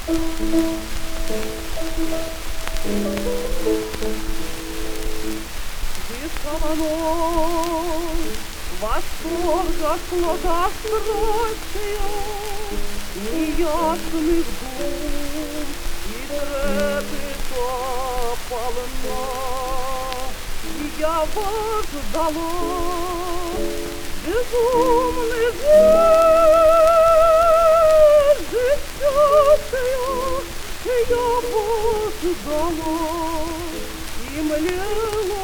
Дышала ночь, восторга сладострастия, неясных дум и трепета полна. И я вас ждала, безумный жажды счастья, я вас ждала и млела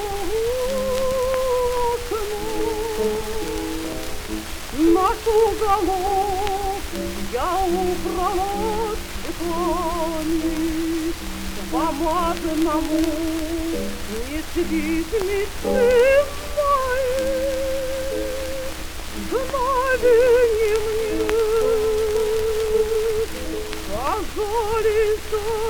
наш уголок я убрала цветами, к помазанному не сидит мечты мои, мгновеньем мне казались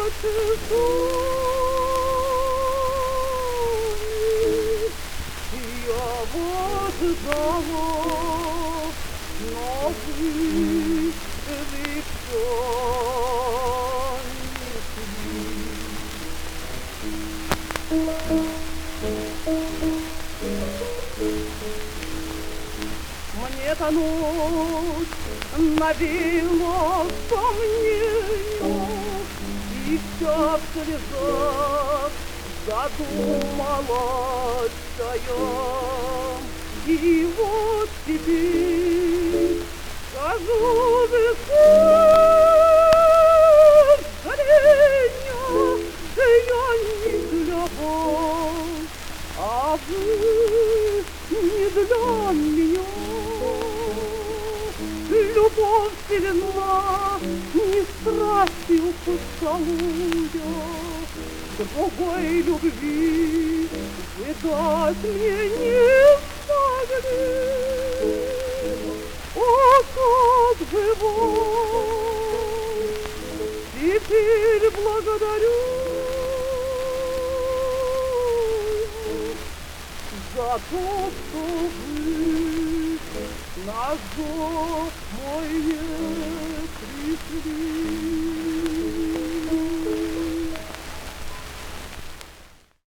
часами, я вас ждала. Но вы все не мне-то ночь навела сомнения, и вся в слезах задумалась я. И вот теперь скажу без сожаления, я не для вас, а вы не для меня. Любовь сильна, не страстью поцелуя, другой любви вы дать мне не могли. О, как бы вас теперь благодарю за то, что вы на зов мой не пришли.